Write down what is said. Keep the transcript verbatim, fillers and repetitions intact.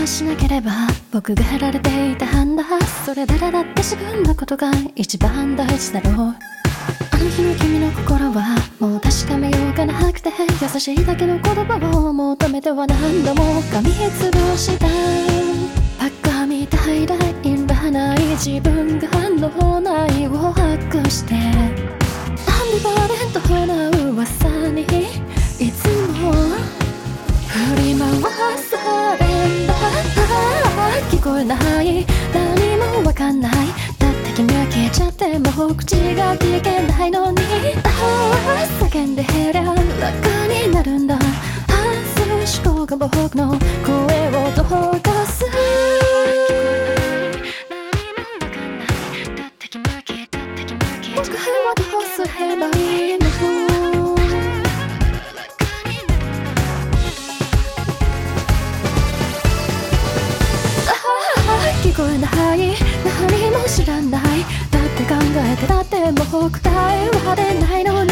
しなければ僕がやられていたんだ。それならだって自分のことが一番大事だろう。あの日の君の心はもう確かめようがなくて、優しいだけの言葉を求めては何度も噛みつぶしたバカみたいだいらない自分が脳内を隠して、アンビバレントな噂にいつも振り回されんだ。聞こえない、何もわかんない、だって君は消えちゃってもう口が聞けないのに、ああ叫んでりゃ楽になるんだ。反数思考が僕の声をどかす。僕はどうすればいいの。聞こえない、何も知らない、だって考えてだってもう答えは出ないのに、